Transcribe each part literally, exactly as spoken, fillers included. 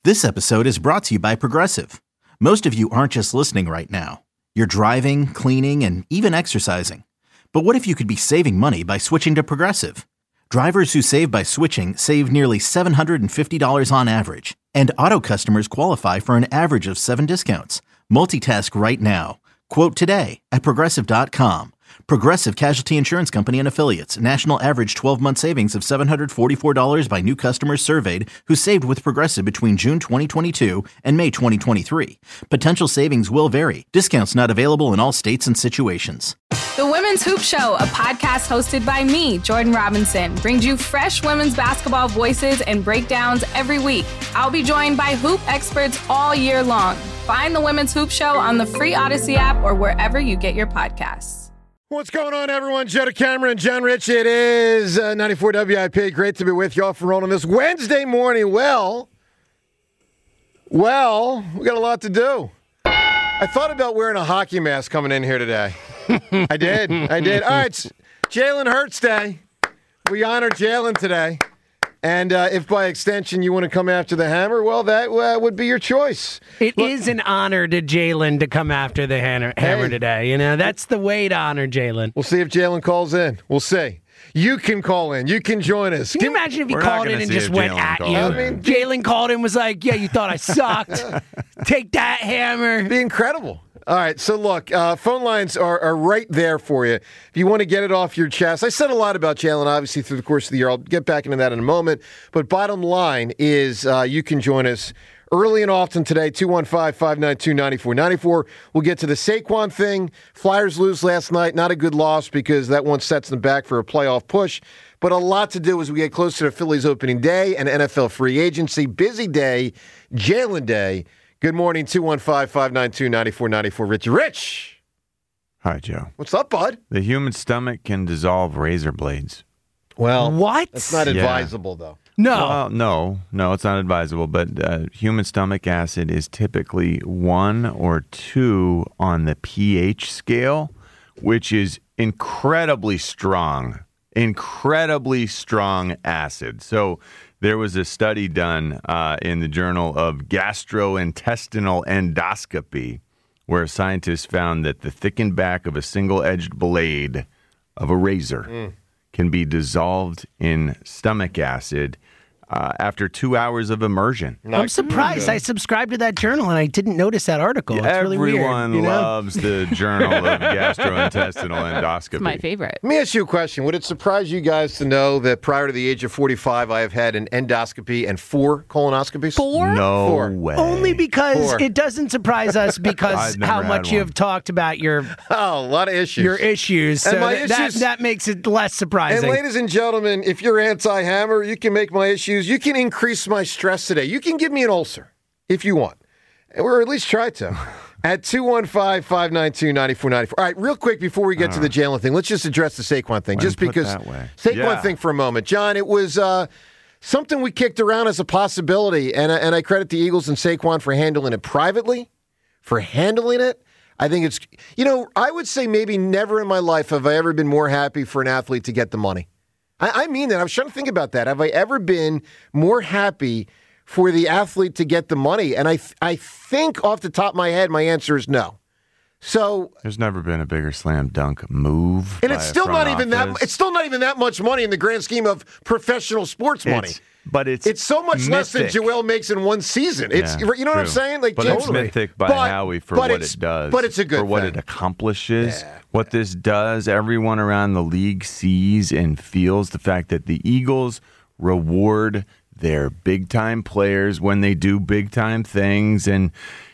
This episode is brought to you by Progressive. Most of you aren't just listening right now. You're driving, cleaning, and even exercising. But what if you could be saving money by switching to Progressive? Drivers who save by switching save nearly seven hundred fifty dollars on average. And auto customers qualify for an average of seven discounts. Multitask right now. Quote today at Progressive dot com. Progressive Casualty Insurance Company and Affiliates. National average twelve-month savings of seven hundred forty-four dollars by new customers surveyed who saved with Progressive between June twenty twenty-two and May twenty twenty-three. Potential savings will vary. Discounts not available in all states and situations. The Women's Hoop Show, a podcast hosted by me, Jordan Robinson, brings you fresh women's basketball voices and breakdowns every week. I'll be joined by hoop experts all year long. Find the Women's Hoop Show on the free Odyssey app or wherever you get your podcasts. What's going on, everyone? Joe Cameron, John Rich. It is uh, ninety-four W I P. Great to be with you all for rolling this Wednesday morning. Well, well, we got a lot to do. I thought about wearing a hockey mask coming in here today. I did. I did. All right, it's Jalen Hurts Day. We honor Jalen today. And uh, if by extension you want to come after the hammer, well, that uh, would be your choice. It Look, is an honor to Jalen to come after the hammer, hammer Hey. today. You know, that's the way to honor Jalen. We'll see if Jalen calls in. We'll see. You can call in. You can join us. Can you Give- imagine if he We're not called gonna in and see just if went Jalen at calls you? in. I mean, Jalen called in and was like, yeah, you thought I sucked. Take that, hammer. Be incredible. All right, so look, uh, phone lines are, are right there for you. If you want to get it off your chest, I said a lot about Jalen, obviously, through the course of the year. I'll get back into that in a moment. But bottom line is uh, you can join us early and often today, two one five, five nine two, nine four nine four. We'll get to the Saquon thing. Flyers lose last night. Not a good loss because that one sets them back for a playoff push. But a lot to do as we get closer to Phillies opening day and N F L free agency. Busy day, Jalen Day. Good morning, two one five, five nine two, nine four nine four. Rich. Rich, Hi, Joe. what's up, bud? The human stomach can dissolve razor blades. Well, What? that's not Yeah. advisable, though. No. Well, no, no, it's not advisable, but uh, human stomach acid is typically one or two on the pH scale, which is incredibly strong, incredibly strong acid. So there was a study done uh, in the Journal of Gastrointestinal Endoscopy where scientists found that the thickened back of a single-edged blade of a razor Mm. can be dissolved in stomach acid uh, after two hours of immersion. I'm surprised. I subscribed to that journal and I didn't notice that article. It's really weird. Everyone you know? loves the Journal of Gastrointestinal Endoscopy. My favorite. Let me ask you a question. Would it surprise you guys to know that prior to the age of forty-five, I have had an endoscopy and four colonoscopies? Four? No Four. way. Only because Four. it doesn't surprise us because I've never how had much you one. have talked about your Oh, a lot of issues. your issues. And So my that, that issues- that makes it less And surprising. ladies and gentlemen, if you're anti-hammer, you can make my issues. You can increase my stress today. You can give me an ulcer if you want, or at least try to. At two one five, five nine two, nine four nine four. All right, real quick before we get to the Jalen thing, let's just address the Saquon thing, Why just put because that way? Saquon Yeah. thing for a moment. John, it was uh, something we kicked around as a possibility, and, I- and I credit the Eagles and Saquon for handling it privately, for handling it. I think it's, you know, I would say maybe never in my life have I ever been more happy for an athlete to get the money. I, I mean that. I was trying to think about that. Have I ever been more happy for the athlete to get the money? And I, th- I think off the top of my head, my answer is no. So, There's never been a bigger slam dunk move. and by it's a still front not even that. office. It's still not even that much money in the grand scheme of professional sports money. It's- but it's It's so much less than mythic. Joel makes in one season. It's Yeah, you know what I'm true. saying? Like, but James- it's mythic by But- Howie for but what it's- it does. but it's a good for what thing. it accomplishes. Yeah. What this does, everyone around the league sees and feels the fact that the Eagles reward their big time players when they do big time things, and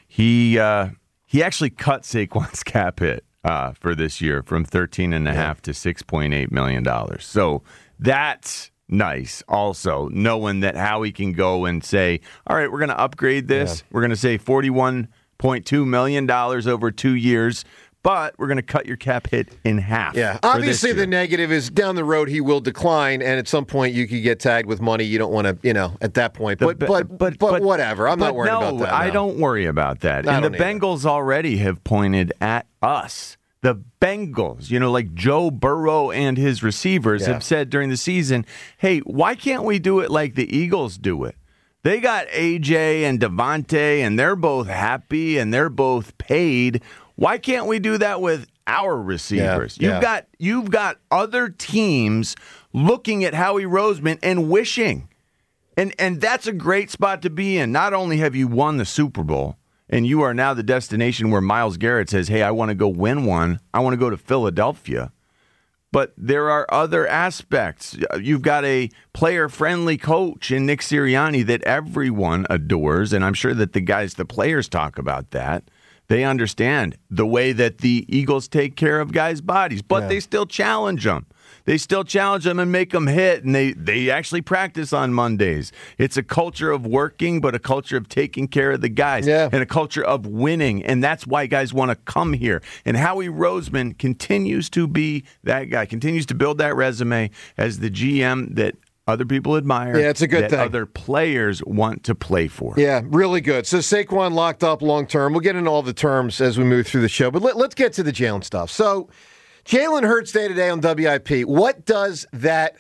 he uh, he actually cut Saquon's cap hit uh, for this year from thirteen and a half to six point eight million dollars. So that's nice. Also, knowing that Howie can go and say, "All right, we're going to upgrade this. We're going to say forty-one point two million dollars over two years." But we're going to cut your cap hit in half. Yeah, for this obviously the year. negative is down the road he will decline, and at some point you could get tagged with money. You don't want to, you know, at that point. But The- but but, but whatever. I'm but not worried no, about that. I no. don't worry about that. I and the don't either. Bengals already have pointed at us. The Bengals, you know, like Joe Burrow and his receivers Yeah. have said during the season, hey, why can't we do it like the Eagles do it? They got A J and Devontae, and they're both happy, and they're both paid. Why can't we do that with our receivers? Yeah, you've yeah. got you've got other teams looking at Howie Roseman and wishing. And and that's a great spot to be in. Not only have you won the Super Bowl, and you are now the destination where Myles Garrett says, hey, I want to go win one. I want to go to Philadelphia. But there are other aspects. You've got a player-friendly coach in Nick Sirianni that everyone adores, and I'm sure that the guys, the players talk about that. They understand the way that the Eagles take care of guys' bodies, but Yeah. they still challenge them. They still challenge them and make them hit, and they, they actually practice on Mondays. It's a culture of working, but a culture of taking care of the guys, Yeah. and a culture of winning, and that's why guys want to come here. And Howie Roseman continues to be that guy, continues to build that resume as the G M that other people admire. Yeah, it's a good that thing. Other players want to play for. Yeah, really good. So Saquon locked up long term. We'll get into all the terms as we move through the show, but let, let's get to the Jalen stuff. So Jalen Hurts day to day on W I P. What does that,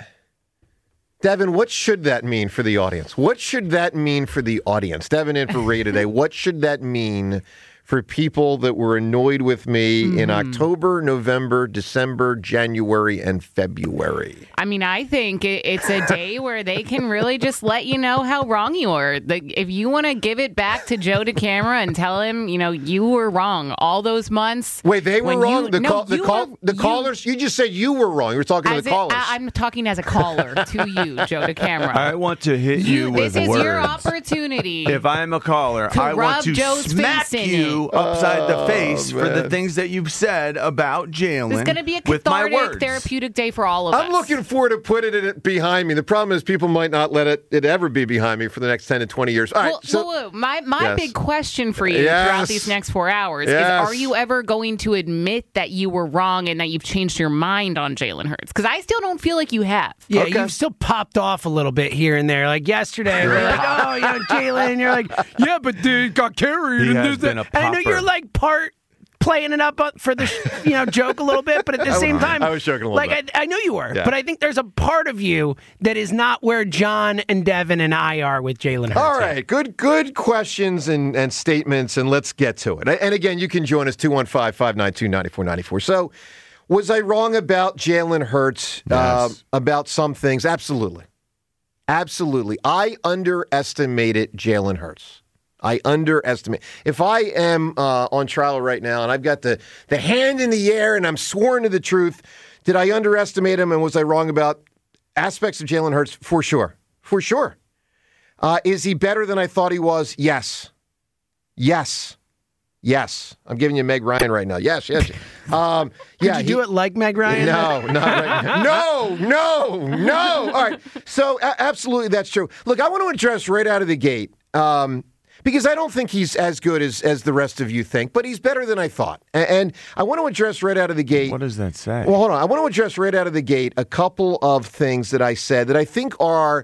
Devin, what should that mean for the audience? What should that mean for the audience? Devin in for Ray today. What should that mean for people that were annoyed with me mm. in October, November, December, January, and February? I mean, I think it, it's a day where they can really just let you know how wrong you are. The, if you want to give it back to Joe DeCamara and tell him, you know, you were wrong all those months. Wait, they were wrong? You, the no, call, the, call, were, the you, callers? You just said you were wrong. You were talking to the it, callers. I, I'm talking as a caller to you, Joe DeCamara. I want to hit you, you with This words. is your opportunity. If I'm a caller, to I want to Joe's smack you it. upside the face Oh, for the man. things that you've said about Jalen. It's going to be a with my cathartic, words. therapeutic day for all of us. I'm looking forward to putting it behind me. The problem is people might not let it, it ever be behind me for the next ten to twenty years. All right, well, so, well, my my yes. big question for you Yes. throughout these next four hours Yes. is: are you ever going to admit that you were wrong and that you've changed your mind on Jalen Hurts? Because I still don't feel like you have. Yeah, Okay. you've still popped off a little bit here and there. Like yesterday, you're like, oh, you know, Jalen. And you're like, yeah, but dude got carried. He and has this, been a that. And I know popper. you're like part playing it up for the you know joke a little bit, but at the same time, I was joking a little like bit. I, I know you were, Yeah. but I think there's a part of you that is not where John and Devin and I are with Jalen Hurts. all right, good good questions and, and statements, and let's get to it. And again, you can join us, two one five, five nine two, nine four nine four. So, was I wrong about Jalen Hurts, uh, Yes. about some things? Absolutely. Absolutely. I underestimated Jalen Hurts. I underestimate. If I am uh, on trial right now and I've got the, the hand in the air and I'm sworn to the truth, did I underestimate him and was I wrong about aspects of Jalen Hurts? For sure. For sure. Uh, is he better than I thought he was? Yes. Yes. Yes. I'm giving you Meg Ryan right now. Yes, yes. Um, yeah, Did you do he- it like Meg Ryan? no, not right now. No, no, no. All right. So, a- absolutely, that's true. Look, I want to address right out of the gate, um, because I don't think he's as good as, as the rest of you think, but he's better than I thought. A- And I want to address right out of the gate. What does that say? Well, hold on. I want to address right out of the gate a couple of things that I said that I think are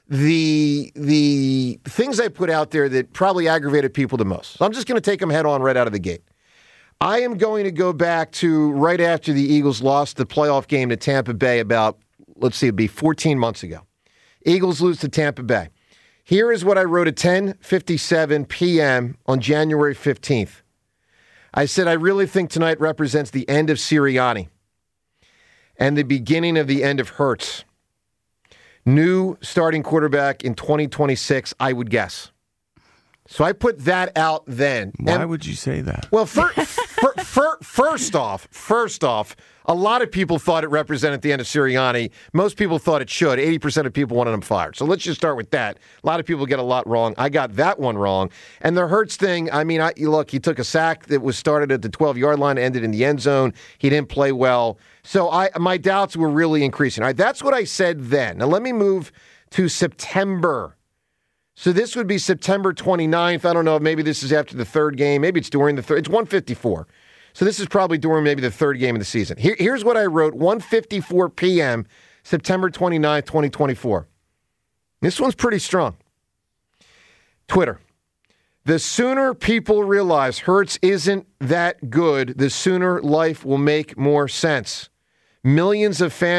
the the things I put out there that probably aggravated people the most. So I'm just going to take them head on right out of the gate. I am going to go back to right after the Eagles lost the playoff game to Tampa Bay about, let's see, it'd be fourteen months ago. Eagles lose to Tampa Bay. Here is what I wrote at ten fifty-seven p.m. on January fifteenth. I said, I really think tonight represents the end of Sirianni and the beginning of the end of Hurts. New starting quarterback in twenty twenty-six, I would guess. So I put that out then. Why And- would you say that? well, fir- fir- fir- first off, first off, a lot of people thought it represented the end of Sirianni. Most people thought it should. eighty percent of people wanted him fired. So let's just start with that. A lot of people get a lot wrong. I got that one wrong. And the Hurts thing, I mean, I, look, he took a sack that was started at the twelve-yard line, ended in the end zone. He didn't play well. So I, my doubts were really increasing. All right, that's what I said then. Now let me move to September. So this would be September twenty-ninth. I don't know. Maybe this is after the third game. Maybe it's during the third. It's one fifty-four. So this is probably during maybe the third game of the season. Here, here's what I wrote, one fifty-four p.m., September twenty-ninth, twenty twenty-four. This one's pretty strong. Twitter. The sooner people realize Hurts isn't that good, the sooner life will make more sense. Millions of fans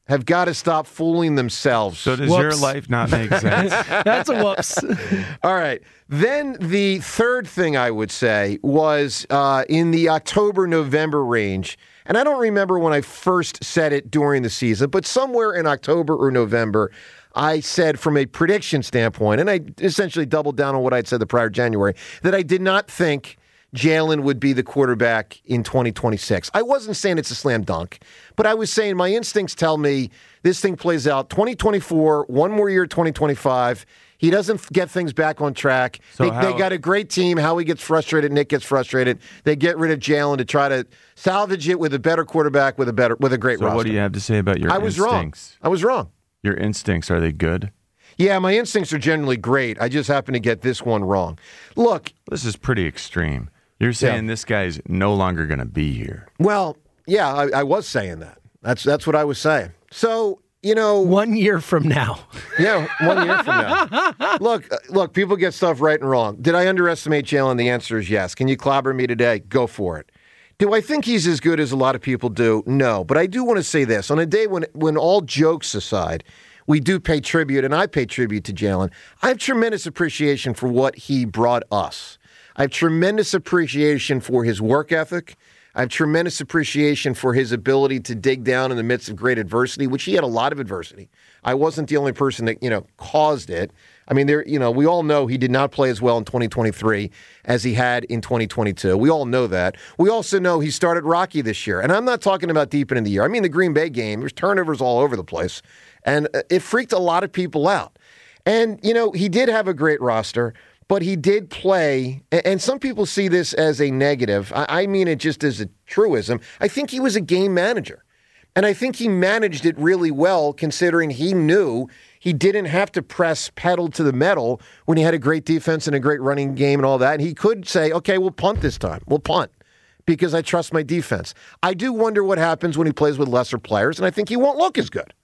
have got to stop fooling themselves. So does Whoops. your life not make sense? That's a whoops. All right. Then the third thing I would say was uh, in the October-November range, and I don't remember when I first said it during the season, but somewhere in October or November, I said from a prediction standpoint, and I essentially doubled down on what I'd said the prior January, that I did not think Jalen would be the quarterback in twenty twenty-six. I wasn't saying it's a slam dunk, but I was saying my instincts tell me this thing plays out twenty twenty-four, one more year, twenty twenty-five. He doesn't get things back on track. So they, how, they got a great team. Howie gets frustrated. Nick gets frustrated. They get rid of Jalen to try to salvage it with a better quarterback with a better with a great so roster. what do you have to say about your I was instincts? wrong. I was wrong. Your instincts, are they good? Yeah, my instincts are generally great. I just happen to get this one wrong. Look, This is pretty extreme. You're saying Yeah. this guy's no longer going to be here. well, yeah, I, I was saying that. That's that's what I was saying. So, you know, One year from now. yeah, one year from now. Look, uh, look, people get stuff right and wrong. Did I underestimate Jalen? The answer is yes. Can you clobber me today? Go for it. Do I think he's as good as a lot of people do? No. But I do want to say this. On a day when, when all jokes aside, we do pay tribute, and I pay tribute to Jalen, I have tremendous appreciation for what he brought us. I have tremendous appreciation for his work ethic. I have tremendous appreciation for his ability to dig down in the midst of great adversity, which he had a lot of adversity. I wasn't the only person that, you know, caused it. I mean, there, you know, we all know he did not play as well in twenty twenty-three as he had in twenty twenty-two. We all know that. We also know he started rocky this year. And I'm not talking about deep into the year. I mean, the Green Bay game, there's turnovers all over the place. And it freaked a lot of people out. And, you know, he did have a great roster, but he did play, and some people see this as a negative. I mean it just as a truism. I think he was a game manager. And I think he managed it really well, considering he knew he didn't have to press pedal to the metal when he had a great defense and a great running game and all that. And he could say, okay, we'll punt this time. We'll punt because I trust my defense. I do wonder what happens when he plays with lesser players, and I think he won't look as good.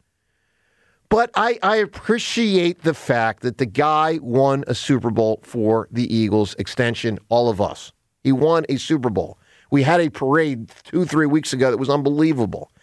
But I, I appreciate the fact that the guy won a Super Bowl for the Eagles extension, all of us. He won a Super Bowl. We had a parade two, three weeks ago that was unbelievable.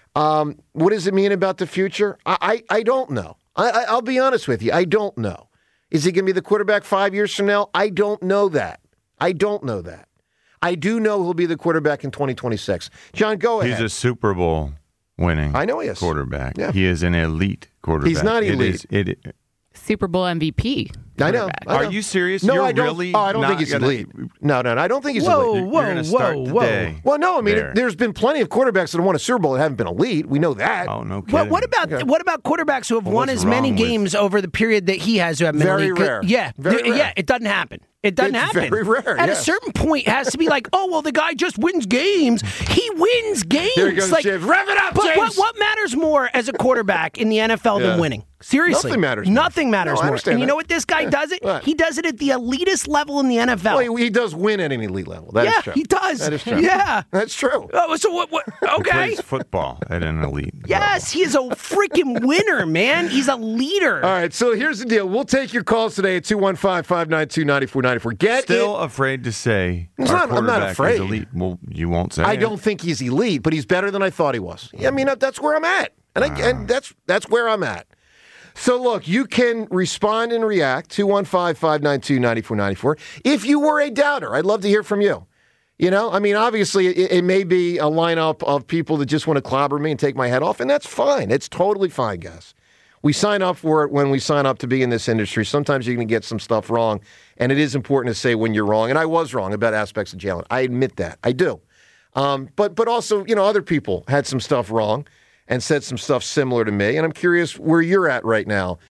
Um, what does it mean about the future? I, I, I don't know. I, I, I'll be honest with you. I don't know. Is he going to be the quarterback five years from now? I don't know that. I don't know that. I do know he'll be the quarterback in twenty twenty-six. John, go ahead. He's a Super Bowl winning I know he is. quarterback. Yeah. He is an elite quarterback. He's not It elite. is- it is- Super Bowl M V P. I know. quarterback. I know. Are you serious? No, You're I don't. really oh, I don't not think he's gonna- elite. No, no, no. I don't think he's Whoa, elite. You're whoa, going to start whoa, the whoa. day. Well, no, I mean, there. there's been plenty of quarterbacks that have won a Super Bowl that haven't been elite. We know that. Oh, no kidding. What, what about Okay. what about quarterbacks who have Well, won what's as many wrong with- games over the period that he has who have been Very elite? 'Cause- rare. Yeah, Very th- rare. yeah, it doesn't happen. It doesn't It's happen. very rare, At yeah. a certain point, it has to be like, oh well, the guy just wins games. He wins games. There goes like, James. Rev it up, but James. What, what matters more as a quarterback in the N F L Yeah. than winning? Seriously, Nothing matters more. Nothing matters No, I more. understand And you that. know what this guy does it? What? He does it at the elitist level in the N F L. Well, he, he does win at an elite level. That is yeah, true. he does. That is true. Yeah. That's true. Oh, so what? what He okay. plays football at an elite Yes, he is a freaking winner, man. He's a leader. All right, so here's the deal. We'll take your calls today at two one five, five nine two, nine four nine four. Get Still it. afraid to say It's our not- I'm not quarterback afraid. is elite. Well, you won't say I it. don't think he's elite, but he's better than I thought he was. I mean, that's where I'm at. And, I, and that's that's where I'm at. So, look, you can respond and react, two one five, five nine two, nine four nine four. If you were a doubter, I'd love to hear from you. You know, I mean, obviously, it, it may be a lineup of people that just want to clobber me and take my head off, and that's fine. It's totally fine, guys. We sign up for it when we sign up to be in this industry. Sometimes you're going to get some stuff wrong, and it is important to say when you're wrong. And I was wrong about aspects of Jalen. I admit that. I do. Um, but but also, you know, other people had some stuff wrong and said some stuff similar to me. And I'm curious where you're at right now